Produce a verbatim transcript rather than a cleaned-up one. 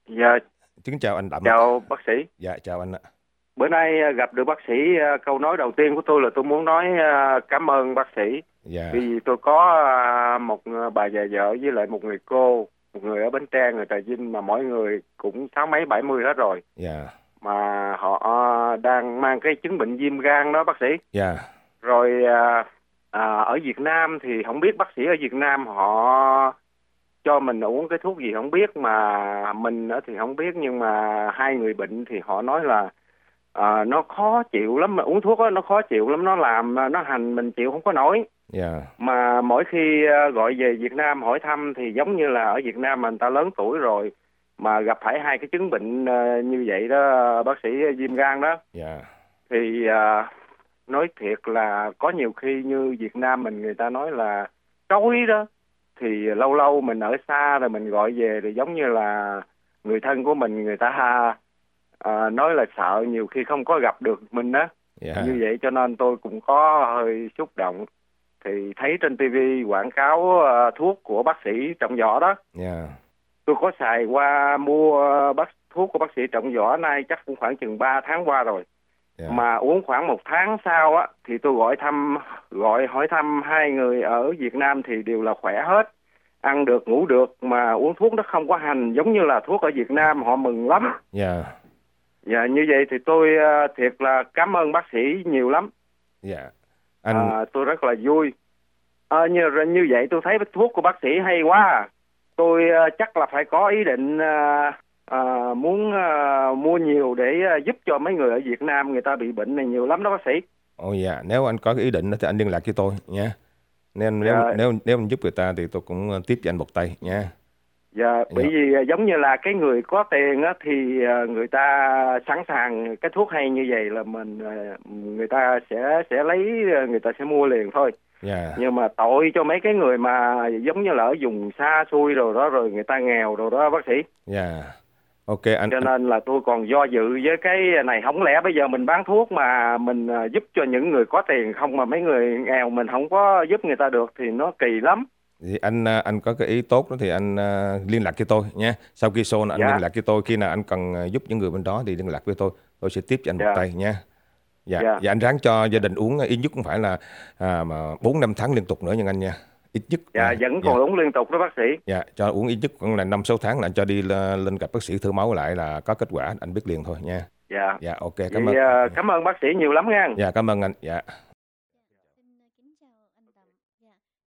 Dạ, Kính chào anh Đậm ạ. chào bác sĩ. Dạ chào anh ạ. Bữa nay à, gặp được bác sĩ, à, câu nói đầu tiên của tôi là tôi muốn nói à, cảm ơn bác sĩ. Dạ. Vì tôi có à, một bà già vợ với lại một người cô, một người ở Bến Tre, người Trà Vinh, mà mỗi người cũng sáu mấy bảy mươi hết rồi. Dạ. Mà họ à, đang mang cái chứng bệnh viêm gan đó bác sĩ. Dạ. Rồi à, à, ở Việt Nam thì không biết bác sĩ ở Việt Nam họ cho mình uống cái thuốc gì không biết, mà mình á thì không biết, nhưng mà hai người bệnh thì họ nói là à, nó khó chịu lắm, mà uống thuốc đó, nó khó chịu lắm, nó làm nó hành mình chịu không có nổi. Dạ. Mà mỗi khi à, gọi về Việt Nam hỏi thăm thì giống như là ở Việt Nam mà người ta lớn tuổi rồi mà gặp phải hai cái chứng bệnh à, như vậy đó bác sĩ, viêm gan đó, Dạ. thì à, nói thiệt là có nhiều khi như Việt Nam mình, người ta nói là trói đó, thì lâu lâu mình ở xa rồi mình gọi về thì giống như là người thân của mình, người ta à, nói là sợ nhiều khi không có gặp được mình á. Dạ. Như vậy cho nên tôi cũng có hơi xúc động. Thì thấy trên tivi quảng cáo à, thuốc của bác sĩ Trọng Võ đó, Dạ. tôi có xài qua mua bác thuốc của bác sĩ Trọng Võ nay chắc cũng khoảng chừng ba tháng qua rồi. Dạ. Mà uống khoảng một tháng sau á thì tôi gọi thăm gọi hỏi thăm hai người ở Việt Nam thì đều là khỏe hết, ăn được ngủ được, mà uống thuốc nó không có hành giống như là thuốc ở Việt Nam, họ mừng lắm. Dạ. Dạ, như vậy thì tôi à, thiệt là cảm ơn bác sĩ nhiều lắm. Dạ. Anh À, tôi rất là vui. À, như như vậy tôi thấy thuốc của bác sĩ hay quá à. Tôi à, chắc là phải có ý định à, à, muốn à, mua nhiều để à, giúp cho mấy người ở Việt Nam, người ta bị bệnh này nhiều lắm đó bác sĩ. Ồ dạ, nếu anh có cái ý định đó thì anh liên lạc với tôi nha. Nếu nếu Dạ, nếu nếu anh giúp người ta thì tôi cũng tiếp cho anh một tay nha. dạ, bởi Dạ. vì à, giống như là cái người có tiền á thì à, người ta sẵn sàng cái thuốc hay như vậy là mình à, người ta sẽ sẽ lấy, à, người ta sẽ mua liền thôi. Dạ. Nhưng mà tội cho mấy cái người mà giống như là ở vùng xa xôi rồi đó, rồi người ta nghèo rồi đó bác sĩ. Dạ. Ok anh, Cho anh nên là tôi còn do dự với cái này, không lẽ bây giờ mình bán thuốc mà mình à, giúp cho những người có tiền không, mà mấy người nghèo mình không có giúp người ta được thì nó kỳ lắm. thì anh à, anh có cái ý tốt đó thì anh à, liên lạc với tôi nha. Sau khi show anh Dạ, liên lạc với tôi, khi nào anh cần à, giúp những người bên đó thì liên lạc với tôi, tôi sẽ tiếp cho anh một dạ, tay nha. Dạ, dạ, dạ anh ráng cho gia đình uống ít nhất cũng phải là à, mà bốn năm tháng liên tục nữa nha anh nha. Ít nhất dạ, nha. vẫn Dạ. còn uống liên tục đó bác sĩ. Dạ, cho uống ít nhất cũng là năm sáu tháng là anh cho đi lên, lên gặp bác sĩ thử máu lại là có kết quả anh biết liền thôi nha. Dạ, Dạ ok, vậy cảm ơn. à, cảm ơn bác sĩ nhiều lắm nha. Dạ cảm ơn anh. Dạ.